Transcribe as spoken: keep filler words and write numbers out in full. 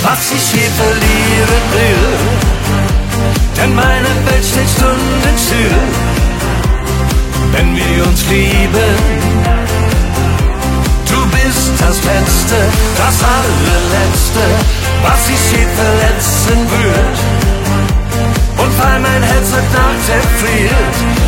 was ich je verlieren will. Denn meine Welt steht Stunden still, wenn wir uns lieben. Du bist das Letzte, das allerletzte, was ich je verletzen würd. Und weil mein Herz heute Nacht erfriert,